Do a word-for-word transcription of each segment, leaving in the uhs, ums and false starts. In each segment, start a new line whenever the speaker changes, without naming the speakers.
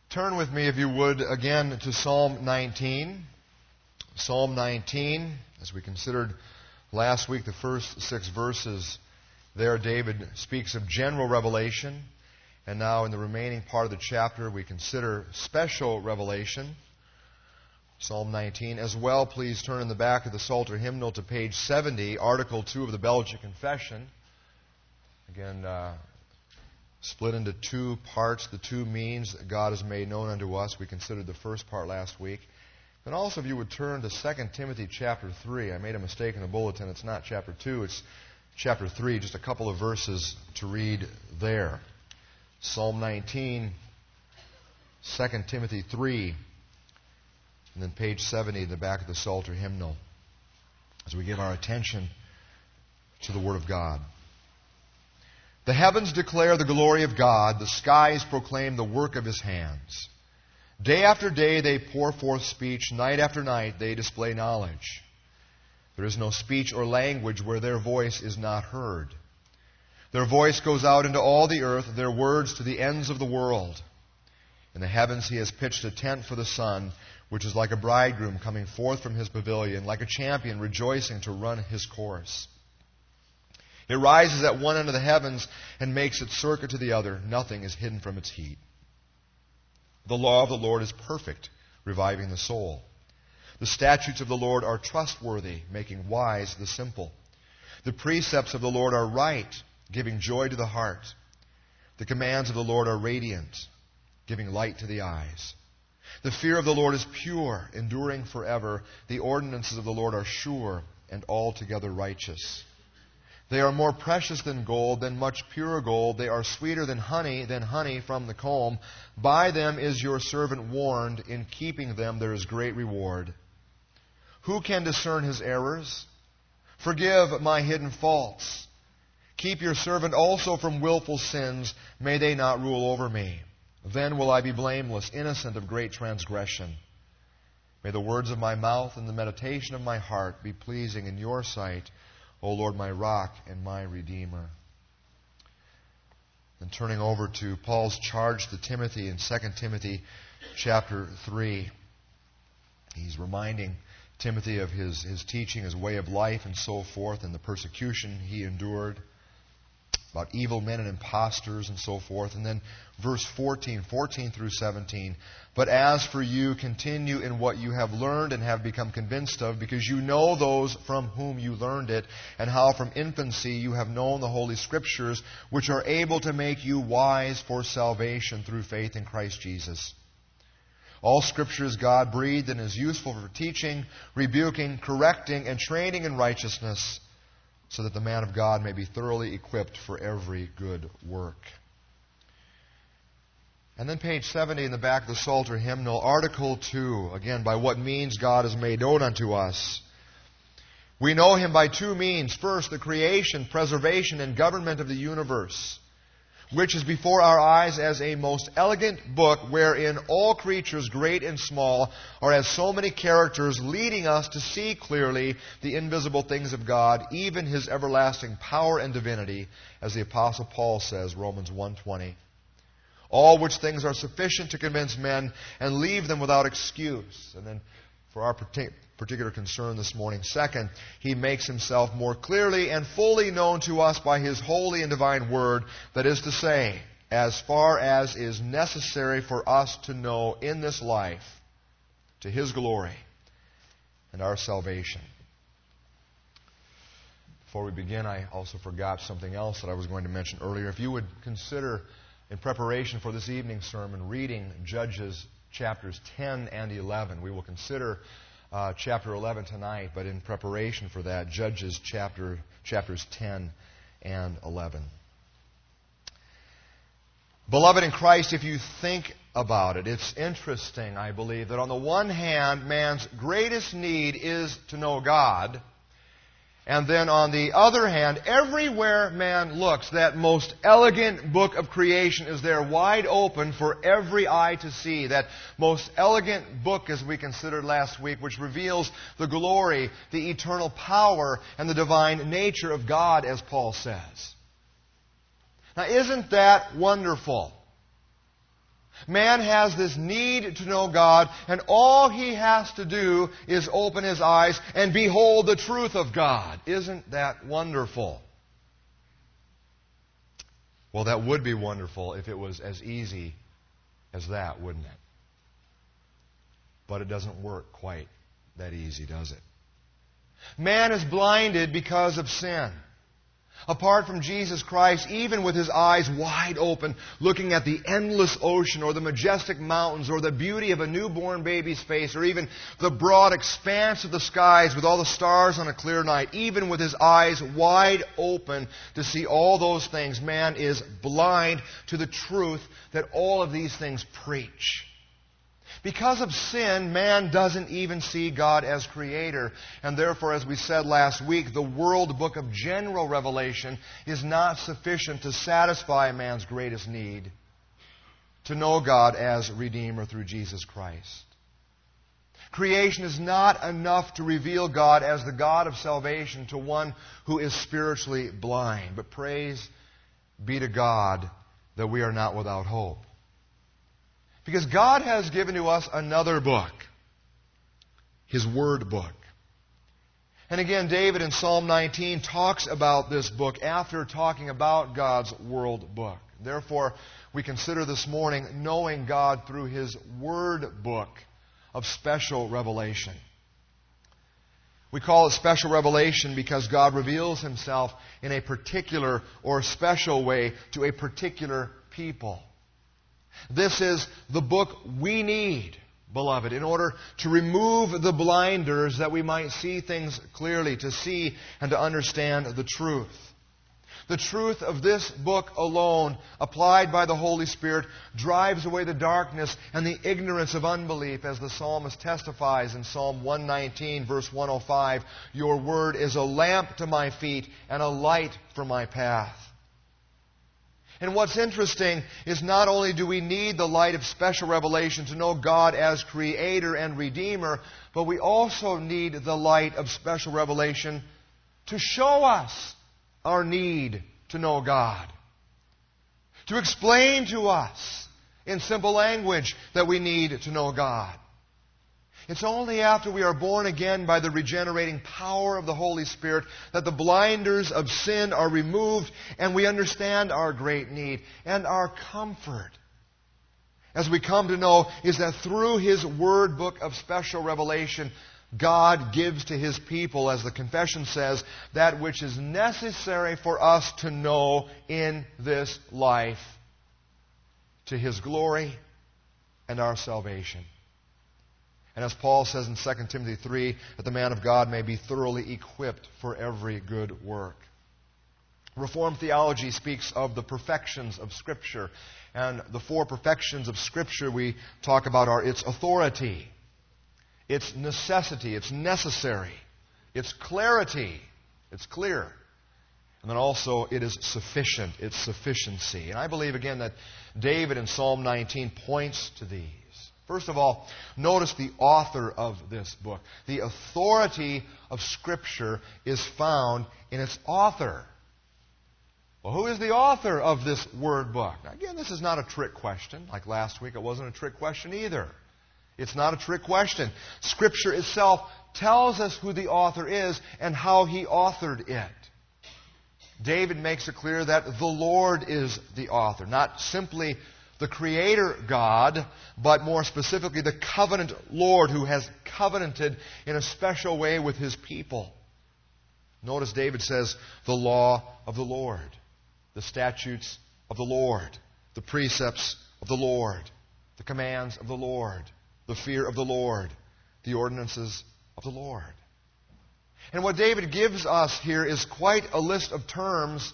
Turn with me, if you would, again to Psalm nineteen. Psalm nineteen, as we considered last week the first six verses, there David speaks of general revelation. And now in the remaining part of the chapter we consider special revelation. Psalm nineteen. As well, please turn in the back of the Psalter hymnal to page seventy, Article two of the Belgic Confession. Again, uh, split into two parts, the two means that God has made known unto us. We considered the first part last week. Then also, if you would turn to Second Timothy chapter three. I made a mistake in the bulletin. It's not chapter two, it's chapter three. Just a couple of verses to read there. Psalm nineteen, Second Timothy three, and then page seventy in the back of the Psalter hymnal, as we give our attention to the Word of God. The heavens declare the glory of God. The skies proclaim the work of His hands. Day after day they pour forth speech. Night after night they display knowledge. There is no speech or language where their voice is not heard. Their voice goes out into all the earth, their words to the ends of the world. In the heavens He has pitched a tent for the sun, which is like a bridegroom coming forth from his pavilion, like a champion rejoicing to run his course. It rises at one end of the heavens and makes its circuit to the other. Nothing is hidden from its heat. The law of the Lord is perfect, reviving the soul. The statutes of the Lord are trustworthy, making wise the simple. The precepts of the Lord are right, giving joy to the heart. The commands of the Lord are radiant, giving light to the eyes. The fear of the Lord is pure, enduring forever. The ordinances of the Lord are sure and altogether righteous. They are more precious than gold, than much pure gold. They are sweeter than honey, than honey from the comb. By them is your servant warned. In keeping them there is great reward. Who can discern his errors? Forgive my hidden faults. Keep your servant also from willful sins. May they not rule over me. Then will I be blameless, innocent of great transgression. May the words of my mouth and the meditation of my heart be pleasing in your sight, O Lord, my rock and my redeemer. And turning over to Paul's charge to Timothy in Second Timothy chapter three. He's reminding Timothy of his, his teaching, his way of life, and so forth, and the persecution he endured, about evil men and impostors and so forth. And then verse fourteen, fourteen through seventeen. But as for you, continue in what you have learned and have become convinced of, because you know those from whom you learned it, and how from infancy you have known the Holy Scriptures, which are able to make you wise for salvation through faith in Christ Jesus. All Scripture is God-breathed and is useful for teaching, rebuking, correcting, and training in righteousness, so that the man of God may be thoroughly equipped for every good work. And then page seventy in the back of the Psalter hymnal, Article two, again, by what means God is made known unto us. We know Him by two means. First, the creation, preservation, and government of the universe, which is before our eyes as a most elegant book, wherein all creatures, great and small, are as so many characters, leading us to see clearly the invisible things of God, even His everlasting power and divinity, as the Apostle Paul says, Romans one twenty. All which things are sufficient to convince men and leave them without excuse. And then, for our particular concern this morning, second, He makes Himself more clearly and fully known to us by His holy and divine Word, that is to say, as far as is necessary for us to know in this life, to His glory and our salvation. Before we begin, I also forgot something else that I was going to mention earlier. If you would consider, in preparation for this evening's sermon, reading Judges chapters ten and eleven. We will consider uh, chapter eleven tonight, but in preparation for that, Judges chapter chapters ten and eleven. Beloved in Christ, if you think about it, it's interesting, I believe, that on the one hand, man's greatest need is to know God. And then on the other hand, everywhere man looks, that most elegant book of creation is there wide open for every eye to see. That most elegant book, as we considered last week, which reveals the glory, the eternal power, and the divine nature of God, as Paul says. Now, isn't that wonderful? Man has this need to know God, and all he has to do is open his eyes and behold the truth of God. Isn't that wonderful? Well, that would be wonderful if it was as easy as that, wouldn't it? But it doesn't work quite that easy, does it? Man is blinded because of sin. Apart from Jesus Christ, even with his eyes wide open, looking at the endless ocean or the majestic mountains or the beauty of a newborn baby's face or even the broad expanse of the skies with all the stars on a clear night, even with his eyes wide open to see all those things, man is blind to the truth that all of these things preach. Because of sin, man doesn't even see God as Creator. And therefore, as we said last week, the world book of general revelation is not sufficient to satisfy man's greatest need, to know God as Redeemer through Jesus Christ. Creation is not enough to reveal God as the God of salvation to one who is spiritually blind. But praise be to God that we are not without hope. Because God has given to us another book, His Word book. And again, David in Psalm nineteen talks about this book after talking about God's World book. Therefore, we consider this morning knowing God through His Word book of special revelation. We call it special revelation because God reveals Himself in a particular or special way to a particular people. This is the book we need, beloved, in order to remove the blinders that we might see things clearly, to see and to understand the truth. The truth of this book alone, applied by the Holy Spirit, drives away the darkness and the ignorance of unbelief, as the psalmist testifies in Psalm one nineteen, verse one oh five, "Your word is a lamp to my feet and a light for my path." And what's interesting is not only do we need the light of special revelation to know God as Creator and Redeemer, but we also need the light of special revelation to show us our need to know God. To explain to us in simple language that we need to know God. It's only after we are born again by the regenerating power of the Holy Spirit that the blinders of sin are removed and we understand our great need and our comfort. As we come to know is that through His Word book of special revelation, God gives to His people, as the confession says, that which is necessary for us to know in this life, to His glory and our salvation. And as Paul says in Second Timothy three, that the man of God may be thoroughly equipped for every good work. Reformed theology speaks of the perfections of Scripture. And the four perfections of Scripture we talk about are its authority, its necessity, it's necessary, its clarity, it's clear. And then also it is sufficient, its sufficiency. And I believe again that David in Psalm nineteen points to these. First of all, notice the author of this book. The authority of Scripture is found in its author. Well, who is the author of this Word book? Now, again, this is not a trick question. Like last week, it wasn't a trick question either. It's not a trick question. Scripture itself tells us who the author is and how he authored it. David makes it clear that the Lord is the author, not simply the Creator God, but more specifically the covenant Lord who has covenanted in a special way with His people. Notice David says, the law of the Lord, the statutes of the Lord, the precepts of the Lord, the commands of the Lord, the fear of the Lord, the ordinances of the Lord. And what David gives us here is quite a list of terms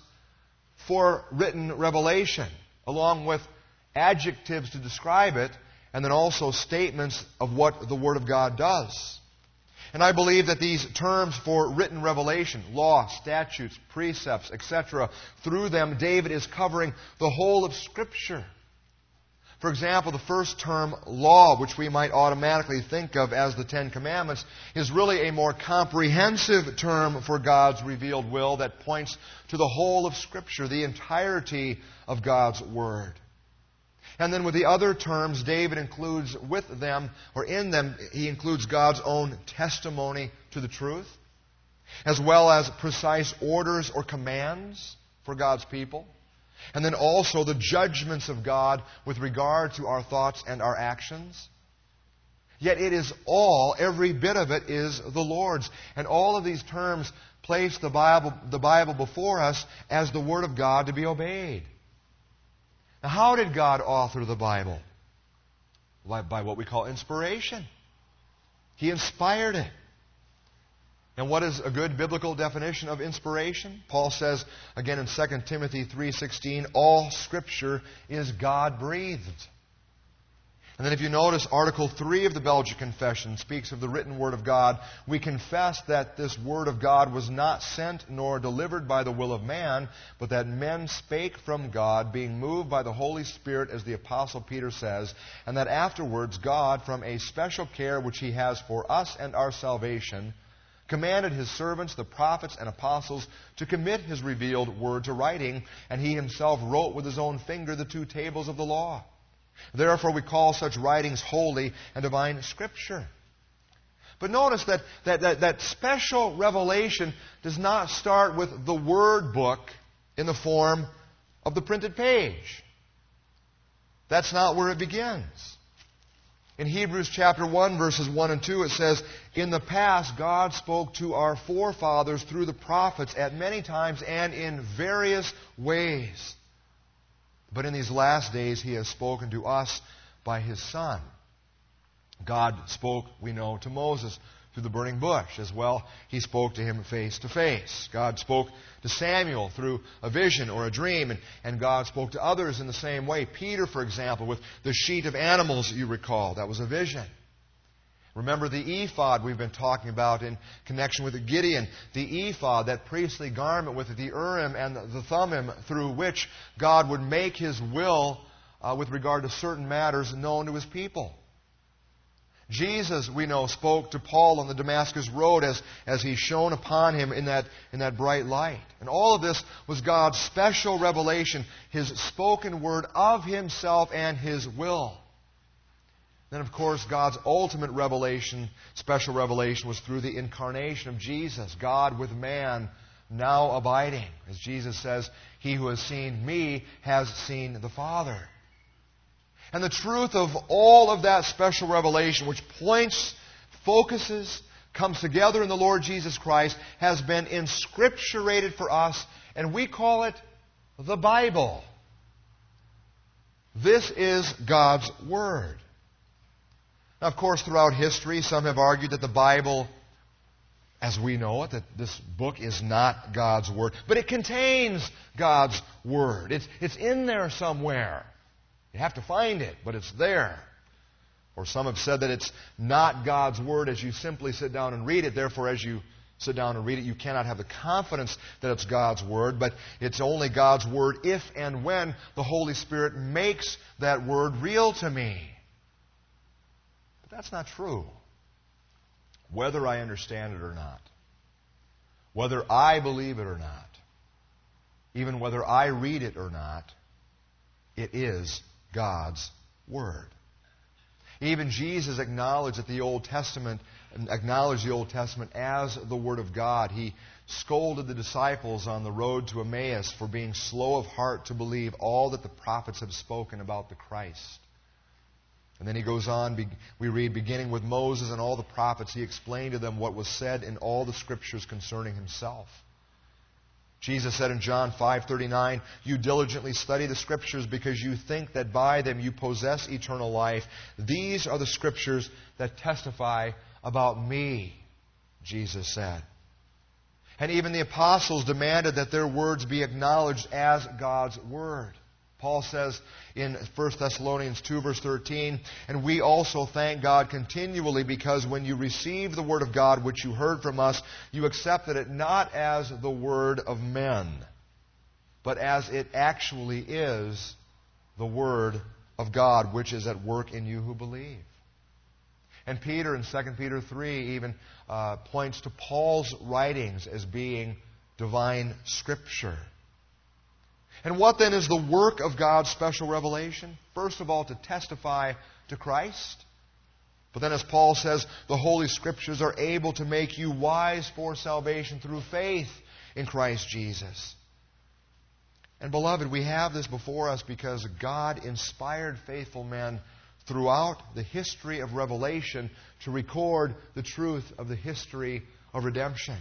for written revelation, along with adjectives to describe it, and then also statements of what the Word of God does. And I believe that these terms for written revelation, law, statutes, precepts, et cetera, through them David is covering the whole of Scripture. For example, the first term, law, which we might automatically think of as the Ten Commandments, is really a more comprehensive term for God's revealed will that points to the whole of Scripture, the entirety of God's Word. And then with the other terms, David includes with them, or in them, he includes God's own testimony to the truth, as well as precise orders or commands for God's people. And then also the judgments of God with regard to our thoughts and our actions. Yet it is all, every bit of it is the Lord's. And all of these terms place the Bible, the Bible before us as the Word of God to be obeyed. Now, how did God author the Bible? By, by what we call inspiration. He inspired it. And what is a good biblical definition of inspiration? Paul says, again in Second Timothy three sixteen, all Scripture is God-breathed. And then if you notice, Article three of the Belgic Confession speaks of the written Word of God. We confess that this Word of God was not sent nor delivered by the will of man, but that men spake from God, being moved by the Holy Spirit, as the Apostle Peter says, and that afterwards God, from a special care which He has for us and our salvation, commanded His servants, the prophets and apostles, to commit His revealed Word to writing, and He Himself wrote with His own finger the two tables of the law. Therefore we call such writings holy and divine Scripture. But notice that, that, that, that special revelation does not start with the Word book in the form of the printed page. That's not where it begins. In Hebrews chapter one, verses one and two, it says, in the past God spoke to our forefathers through the prophets at many times and in various ways. But in these last days He has spoken to us by His Son. God spoke, we know, to Moses through the burning bush. As well, He spoke to him face to face. God spoke to Samuel through a vision or a dream, and, and God spoke to others in the same way. Peter, for example, with the sheet of animals, you recall, that was a vision. Remember the ephod we've been talking about in connection with Gideon. The ephod, that priestly garment with the Urim and the Thummim, through which God would make His will uh, with regard to certain matters known to His people. Jesus, we know, spoke to Paul on the Damascus road as, as He shone upon him in that, in that bright light. And all of this was God's special revelation, His spoken word of Himself and His will. Then, of course, God's ultimate revelation, special revelation, was through the incarnation of Jesus, God with man now abiding. As Jesus says, he who has seen me has seen the Father. And the truth of all of that special revelation, which points, focuses, comes together in the Lord Jesus Christ, has been inscripturated for us, and we call it the Bible. This is God's Word. Now, of course, throughout history, some have argued that the Bible, as we know it, that this book is not God's Word. But it contains God's Word. It's, it's in there somewhere. You have to find it, but it's there. Or some have said that it's not God's Word as you simply sit down and read it. Therefore, as you sit down and read it, you cannot have the confidence that it's God's Word. But it's only God's Word if and when the Holy Spirit makes that Word real to me. That's not true. Whether I understand it or not, whether I believe it or not, even whether I read it or not, it is God's Word. Even Jesus acknowledged that the Old Testament, acknowledged the Old Testament as the Word of God. He scolded the disciples on the road to Emmaus for being slow of heart to believe all that the prophets have spoken about the Christ. And then he goes on, we read, beginning with Moses and all the prophets, he explained to them what was said in all the Scriptures concerning himself. Jesus said in John five thirty-nine, you diligently study the Scriptures because you think that by them you possess eternal life. These are the Scriptures that testify about me, Jesus said. And even the apostles demanded that their words be acknowledged as God's Word. Paul says in First Thessalonians two, verse thirteen, and we also thank God continually because when you received the Word of God which you heard from us, you accepted it not as the word of men, but as it actually is the Word of God which is at work in you who believe. And Peter in Second Peter three even uh, points to Paul's writings as being divine Scripture. And what then is the work of God's special revelation? First of all, to testify to Christ. But then, as Paul says, the Holy Scriptures are able to make you wise for salvation through faith in Christ Jesus. And beloved, we have this before us because God inspired faithful men throughout the history of Revelation to record the truth of the history of redemption.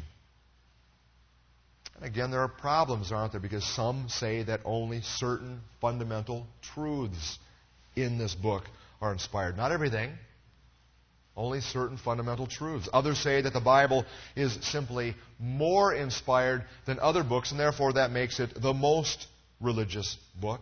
And again, there are problems, aren't there? Because some say that only certain fundamental truths in this book are inspired. Not everything. Only certain fundamental truths. Others say that the Bible is simply more inspired than other books, and therefore that makes it the most religious book.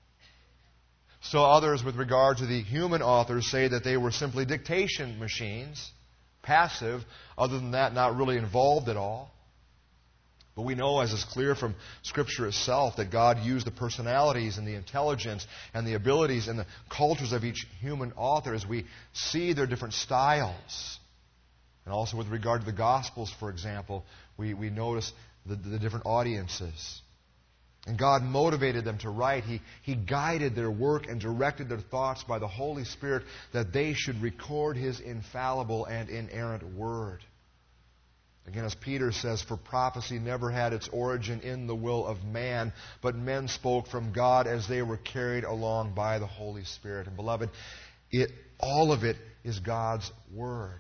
So others, with regard to the human authors, say that they were simply dictation machines, passive, other than that, not really involved at all. But we know, as is clear from Scripture itself, that God used the personalities and the intelligence and the abilities and the cultures of each human author as we see their different styles. And also with regard to the Gospels, for example, we, we notice the, the different audiences. And God motivated them to write. He, he guided their work and directed their thoughts by the Holy Spirit that they should record His infallible and inerrant Word. Again, as Peter says, for prophecy never had its origin in the will of man, but men spoke from God as they were carried along by the Holy Spirit. And beloved, it, all of it is God's Word.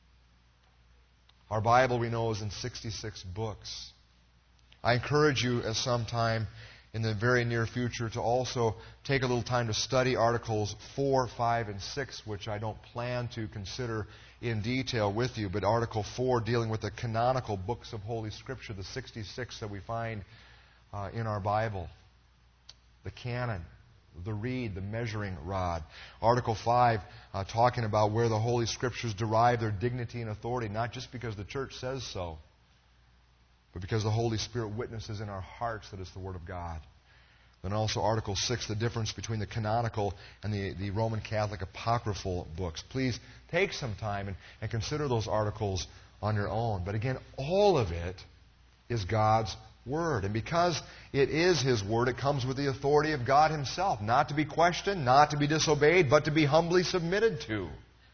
Our Bible, we know, is in sixty-six books. I encourage you at some time in the very near future to also take a little time to study Articles four, five, and six, which I don't plan to consider in detail with you, but Article four dealing with the canonical books of Holy Scripture, the sixty-six that we find uh, in our Bible. The canon, the reed, the measuring rod. Article five uh, talking about where the Holy Scriptures derive their dignity and authority, not just because the church says so, but because the Holy Spirit witnesses in our hearts that it's the Word of God. Then also Article six, the difference between the canonical and the, the Roman Catholic apocryphal books. Please take some time and, and consider those articles on your own. But again, all of it is God's Word. And because it is His Word, it comes with the authority of God Himself. Not to be questioned, not to be disobeyed, but to be humbly submitted to.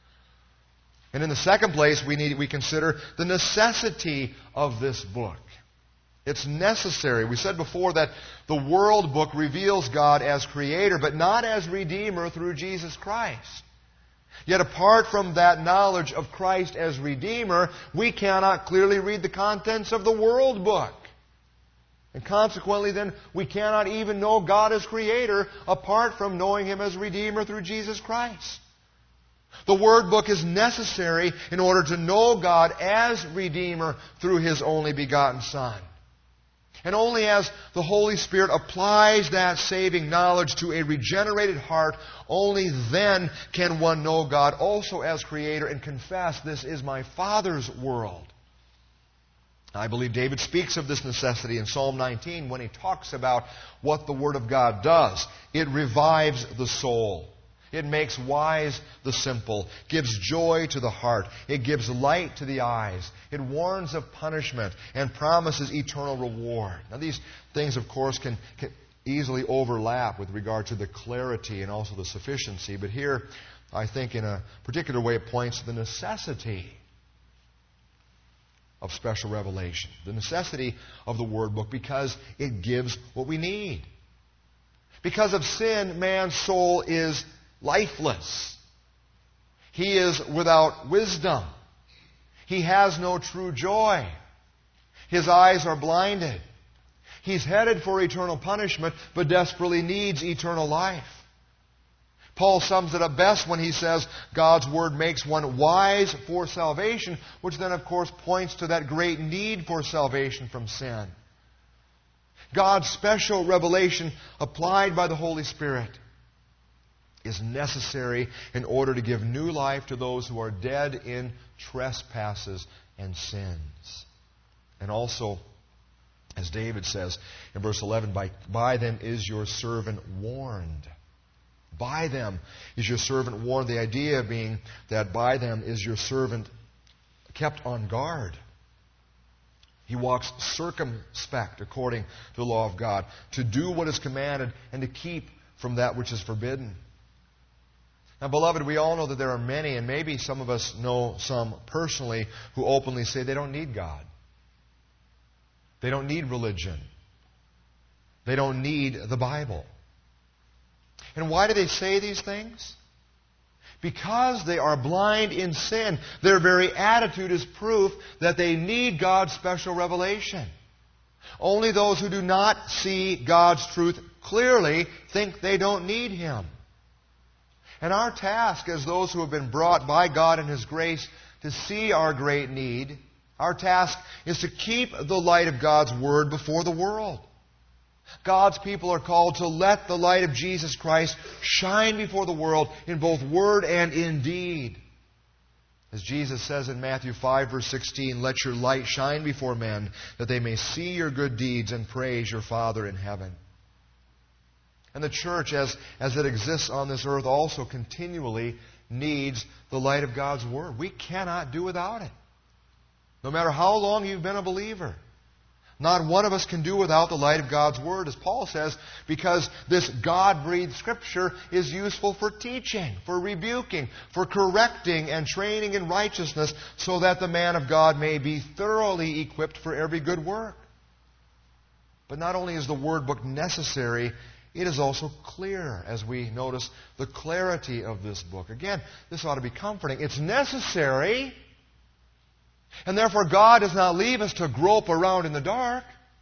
And in the second place, we need we consider the necessity of this book. It's necessary. We said before that the world book reveals God as Creator, but not as Redeemer through Jesus Christ. Yet apart from that knowledge of Christ as Redeemer, we cannot clearly read the contents of the world book. And consequently then, we cannot even know God as Creator apart from knowing Him as Redeemer through Jesus Christ. The Word book is necessary in order to know God as Redeemer through His only begotten Son. And only as the Holy Spirit applies that saving knowledge to a regenerated heart, only then can one know God also as Creator and confess, this is my Father's world. I believe David speaks of this necessity in Psalm nineteen when he talks about what the Word of God does. It revives the soul. It makes wise the simple, gives joy to the heart. It gives light to the eyes. It warns of punishment and promises eternal reward. Now these things, of course, can, can easily overlap with regard to the clarity and also the sufficiency. But here, I think in a particular way, it points to the necessity of special revelation. The necessity of the Word book because it gives what we need. Because of sin, man's soul is lifeless. He is without wisdom. He has no true joy. His eyes are blinded. He's headed for eternal punishment, but desperately needs eternal life. Paul sums it up best when he says God's Word makes one wise for salvation, which then, of course, points to that great need for salvation from sin. God's special revelation applied by the Holy Spirit is necessary in order to give new life to those who are dead in trespasses and sins. And also, as David says in verse eleven, by, by them is your servant warned. By them is your servant warned. The idea being that by them is your servant kept on guard. He walks circumspect according to the law of God, to do what is commanded and to keep from that which is forbidden. Now, beloved, we all know that there are many, and maybe some of us know some personally, who openly say they don't need God. They don't need religion. They don't need the Bible. And why do they say these things? Because they are blind in sin. Their very attitude is proof that they need God's special revelation. Only those who do not see God's truth clearly think they don't need Him. And our task as those who have been brought by God and His grace to see our great need, our task is to keep the light of God's Word before the world. God's people are called to let the light of Jesus Christ shine before the world in both word and in deed. As Jesus says in Matthew five, verse sixteen, "Let your light shine before men, that they may see your good deeds and praise your Father in heaven." And the church, as, as it exists on this earth, also continually needs the light of God's Word. We cannot do without it. No matter how long you've been a believer. Not one of us can do without the light of God's Word, as Paul says, because this God-breathed Scripture is useful for teaching, for rebuking, for correcting and training in righteousness, so that the man of God may be thoroughly equipped for every good work. But not only is the Word book necessary, it is also clear, as we notice the clarity of this book. Again, this ought to be comforting. It's necessary. And therefore, God does not leave us to grope around in the dark.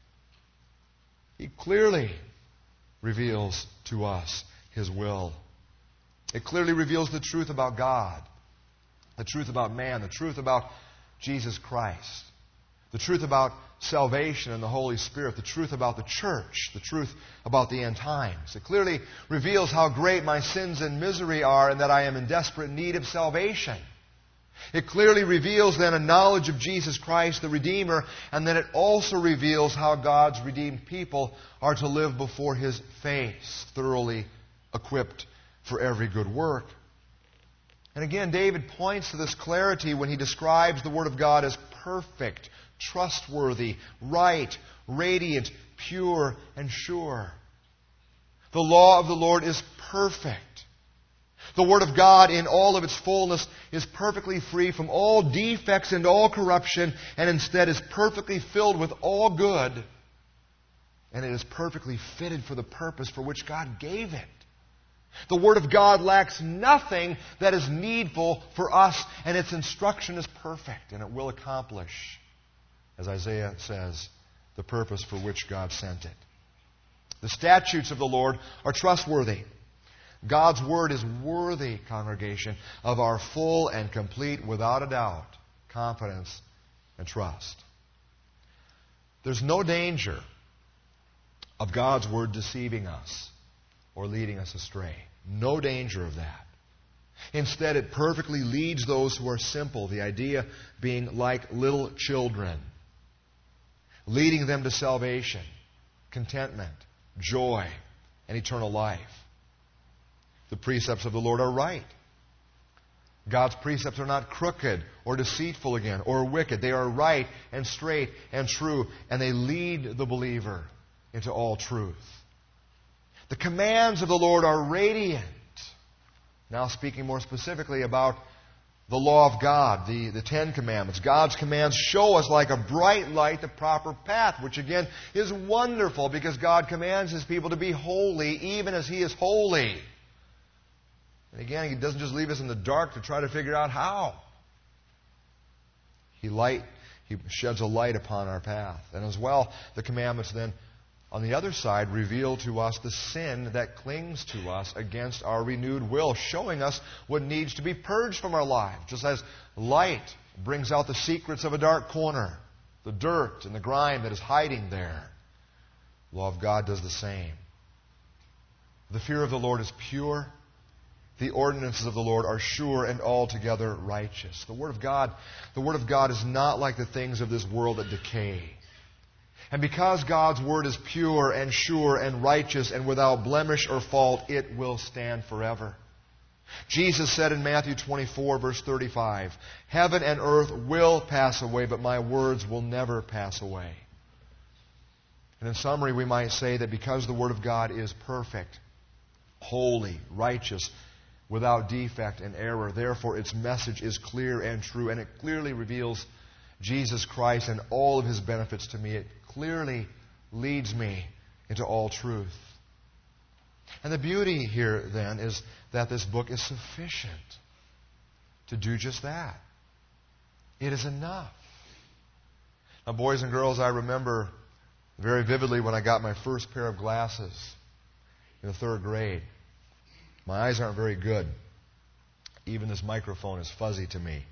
He clearly reveals to us His will. It clearly reveals the truth about God, the truth about man, the truth about Jesus Christ, the truth about salvation and the Holy Spirit, the truth about the church, the truth about the end times. It clearly reveals how great my sins and misery are and that I am in desperate need of salvation. It clearly reveals then a knowledge of Jesus Christ, the Redeemer, and then it also reveals how God's redeemed people are to live before His face, thoroughly equipped for every good work. And again, David points to this clarity when he describes the Word of God as perfect, trustworthy, right, radiant, pure, and sure. The law of the Lord is perfect. The Word of God in all of its fullness is perfectly free from all defects and all corruption, and instead is perfectly filled with all good. And it is perfectly fitted for the purpose for which God gave it. The Word of God lacks nothing that is needful for us, and its instruction is perfect, and it will accomplish, as Isaiah says, the purpose for which God sent it. The statutes of the Lord are trustworthy. God's Word is worthy, congregation, of our full and complete, without a doubt, confidence and trust. There's no danger of God's Word deceiving us or leading us astray. No danger of that. Instead, it perfectly leads those who are simple, the idea being like little children, leading them to salvation, contentment, joy, and eternal life. The precepts of the Lord are right. God's precepts are not crooked or deceitful again or wicked. They are right and straight and true, and they lead the believer into all truth. The commands of the Lord are radiant. Now speaking more specifically about the law of God, the, the Ten Commandments. God's commands show us like a bright light the proper path, which again is wonderful because God commands His people to be holy even as He is holy. And again, He doesn't just leave us in the dark to try to figure out how. He light, He sheds a light upon our path. And as well, the commandments then, on the other side, reveal to us the sin that clings to us against our renewed will, showing us what needs to be purged from our lives. Just as light brings out the secrets of a dark corner, the dirt and the grime that is hiding there. The law of God does the same. The fear of the Lord is pure. The ordinances of the Lord are sure and altogether righteous. The Word of God, the Word of God is not like the things of this world that decay. And because God's Word is pure and sure and righteous and without blemish or fault, it will stand forever. Jesus said in Matthew twenty-four, verse thirty-five, "Heaven and earth will pass away, but my words will never pass away." And in summary, we might say that because the Word of God is perfect, holy, righteous, without defect and error, therefore its message is clear and true, and it clearly reveals Jesus Christ and all of His benefits to me. It clearly leads me into all truth. And the beauty here, then, is that this book is sufficient to do just that. It is enough. Now, boys and girls, I remember very vividly when I got my first pair of glasses in the third grade. My eyes aren't very good. Even this microphone is fuzzy to me.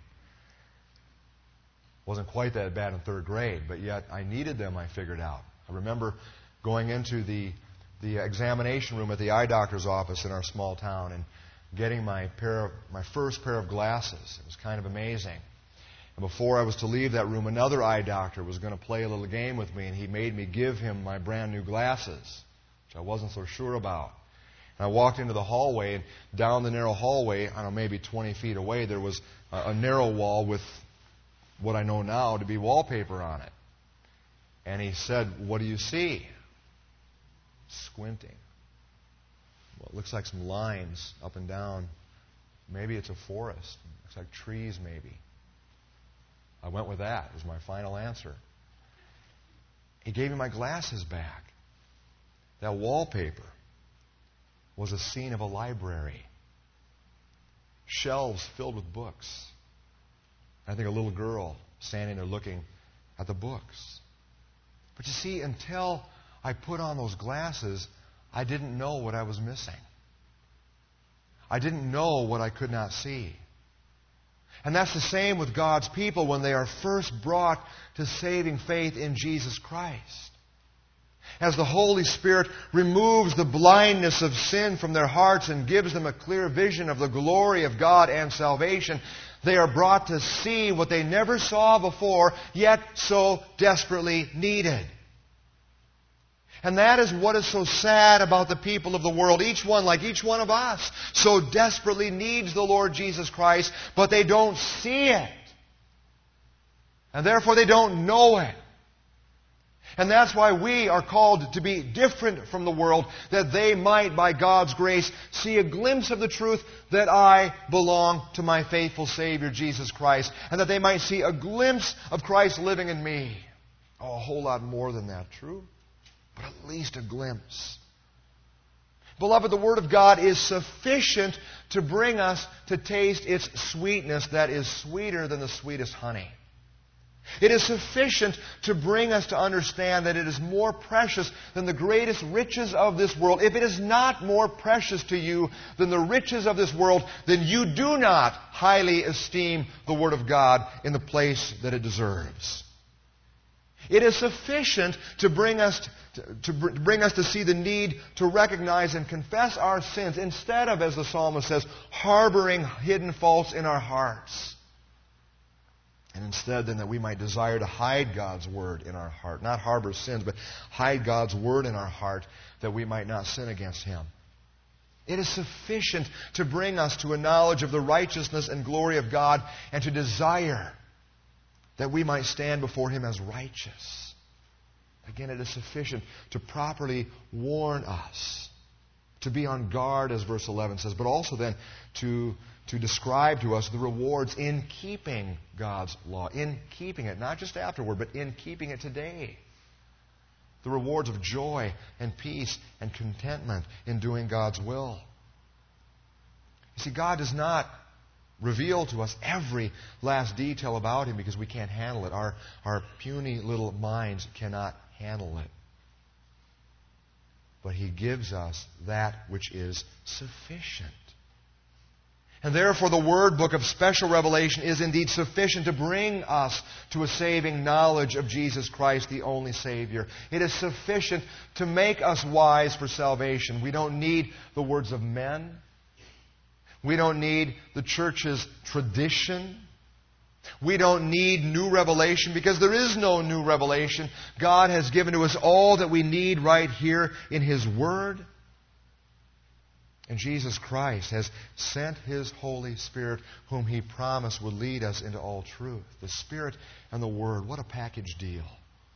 Wasn't quite that bad in third grade, but yet I needed them, I figured out. I remember going into the the examination room at the eye doctor's office in our small town and getting my pair of, my first pair of glasses. It was kind of amazing. And before I was to leave that room, another eye doctor was going to play a little game with me, and he made me give him my brand new glasses, which I wasn't so sure about. And I walked into the hallway, and down the narrow hallway, I don't know, maybe twenty feet away, there was a, a narrow wall with what I know now to be wallpaper on it. And he said, "What do you see?" Squinting. Well, it looks like some lines up and down. Maybe it's a forest. It looks like trees, maybe. I went with that as my final answer. He gave me my glasses back. That wallpaper was a scene of a library. Shelves filled with books. I think a little girl standing there looking at the books. But you see, until I put on those glasses, I didn't know what I was missing. I didn't know what I could not see. And that's the same with God's people when they are first brought to saving faith in Jesus Christ. As the Holy Spirit removes the blindness of sin from their hearts and gives them a clear vision of the glory of God and salvation, they are brought to see what they never saw before, yet so desperately needed. And that is what is so sad about the people of the world. Each one, like each one of us, so desperately needs the Lord Jesus Christ, but they don't see it. And therefore they don't know it. And that's why we are called to be different from the world, that they might, by God's grace, see a glimpse of the truth that I belong to my faithful Savior, Jesus Christ, and that they might see a glimpse of Christ living in me. Oh, a whole lot more than that, true? But at least a glimpse. Beloved, the Word of God is sufficient to bring us to taste its sweetness that is sweeter than the sweetest honey. It is sufficient to bring us to understand that it is more precious than the greatest riches of this world. If it is not more precious to you than the riches of this world, then you do not highly esteem the Word of God in the place that it deserves. It is sufficient to bring us to, to bring us to see the need to recognize and confess our sins instead of, as the psalmist says, harboring hidden faults in our hearts. And instead, then, that we might desire to hide God's Word in our heart. Not harbor sins, but hide God's Word in our heart that we might not sin against Him. It is sufficient to bring us to a knowledge of the righteousness and glory of God and to desire that we might stand before Him as righteous. Again, it is sufficient to properly warn us, to be on guard, as verse eleven says, but also then to, to describe to us the rewards in keeping God's law, in keeping it, not just afterward, but in keeping it today. The rewards of joy and peace and contentment in doing God's will. You see, God does not reveal to us every last detail about Him because we can't handle it. Our, our puny little minds cannot handle it. But He gives us that which is sufficient. And therefore the Word book of special revelation is indeed sufficient to bring us to a saving knowledge of Jesus Christ, the only Savior. It is sufficient to make us wise for salvation. We don't need the words of men. We don't need the church's tradition. We don't need new revelation because there is no new revelation. God has given to us all that we need right here in His Word. And Jesus Christ has sent His Holy Spirit, whom He promised would lead us into all truth. The Spirit and the Word, what a package deal.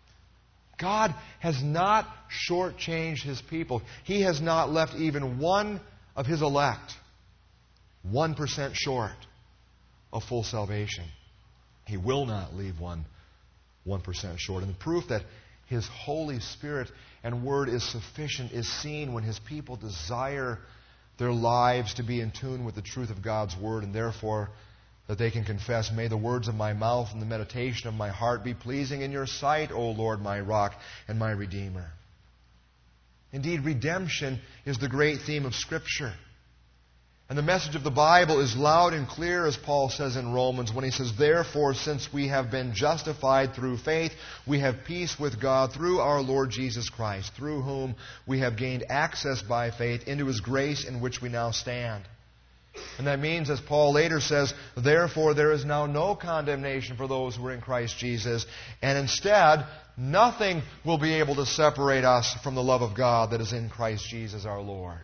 God has not shortchanged His people. He has not left even one of His elect one percent short of full salvation. He will not leave one one percent short. And the proof that His Holy Spirit and Word is sufficient is seen when His people desire their lives to be in tune with the truth of God's Word, and therefore that they can confess, "May the words of my mouth and the meditation of my heart be pleasing in your sight, O Lord, my rock and my Redeemer." Indeed, redemption is the great theme of Scripture. And the message of the Bible is loud and clear, as Paul says in Romans, when he says, "Therefore, since we have been justified through faith, we have peace with God through our Lord Jesus Christ, through whom we have gained access by faith into His grace in which we now stand." And that means, as Paul later says, "Therefore there is now no condemnation for those who are in Christ Jesus, and instead nothing will be able to separate us from the love of God that is in Christ Jesus our Lord."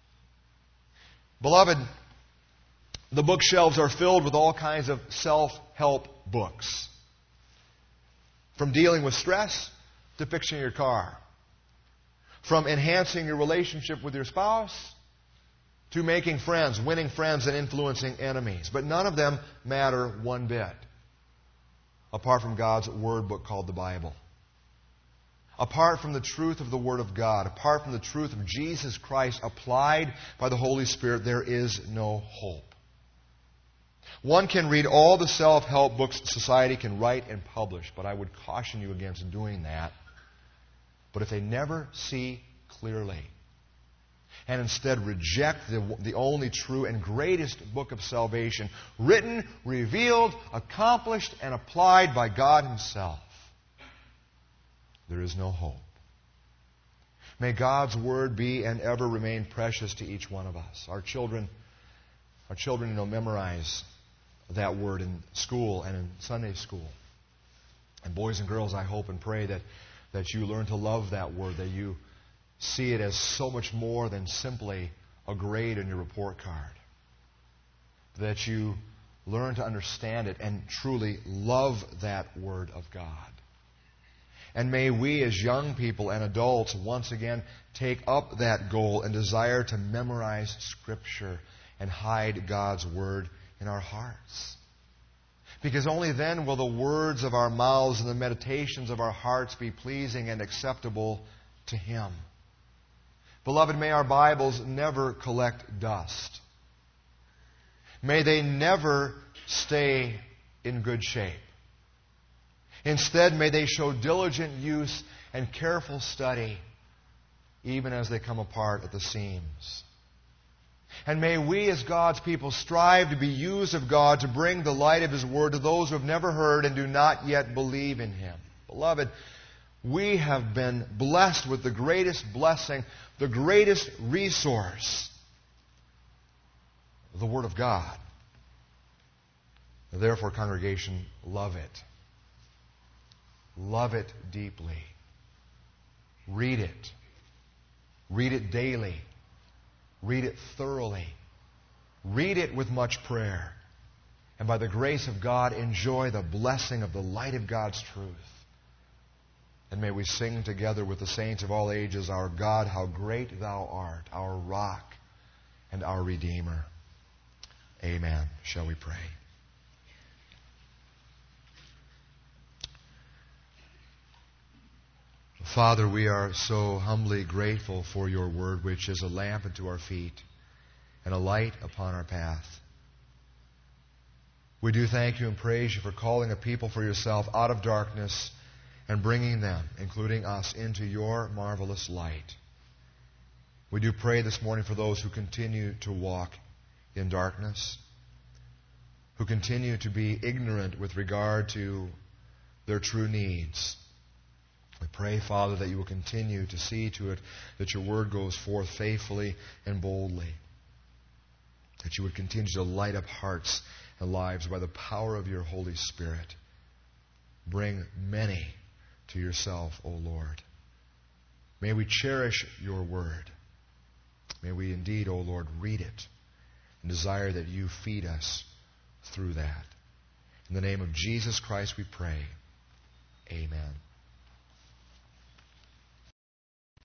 Beloved, the bookshelves are filled with all kinds of self-help books. From dealing with stress to fixing your car. From enhancing your relationship with your spouse to making friends, winning friends, and influencing enemies. But none of them matter one bit, apart from God's Word book called the Bible. Apart from the truth of the Word of God, apart from the truth of Jesus Christ applied by the Holy Spirit, there is no hope. One can read all the self-help books society can write and publish, but I would caution you against doing that. But if they never see clearly, and instead reject the, the only true and greatest book of salvation, written, revealed, accomplished, and applied by God Himself, there is no hope. May God's Word be and ever remain precious to each one of us. Our children, our children, you know, memorize that Word in school and in Sunday school. And boys and girls, I hope and pray that, that you learn to love that Word, that you see it as so much more than simply a grade on your report card. That you learn to understand it and truly love that Word of God. And may we as young people and adults once again take up that goal and desire to memorize Scripture and hide God's Word in our hearts. Because only then will the words of our mouths and the meditations of our hearts be pleasing and acceptable to Him. Beloved, may our Bibles never collect dust. May they never stay in good shape. Instead, may they show diligent use and careful study, even as they come apart at the seams. And may we as God's people strive to be used of God to bring the light of His Word to those who have never heard and do not yet believe in Him. Beloved, we have been blessed with the greatest blessing, the greatest resource, the Word of God. Therefore, congregation, love it. Love it deeply. Read it. Read it daily. Read it thoroughly. Read it with much prayer. And by the grace of God, enjoy the blessing of the light of God's truth. And may we sing together with the saints of all ages, "Our God, how great Thou art, our rock and our Redeemer." Amen. Shall we pray? Father, we are so humbly grateful for Your Word, which is a lamp unto our feet and a light upon our path. We do thank You and praise You for calling a people for Yourself out of darkness and bringing them, including us, into Your marvelous light. We do pray this morning for those who continue to walk in darkness, who continue to be ignorant with regard to their true needs. We pray, Father, that You will continue to see to it that Your Word goes forth faithfully and boldly. That You would continue to light up hearts and lives by the power of Your Holy Spirit. Bring many to Yourself, O Lord. May we cherish Your Word. May we indeed, O Lord, read it and desire that you feed us through that. In the name of Jesus Christ we pray. Amen.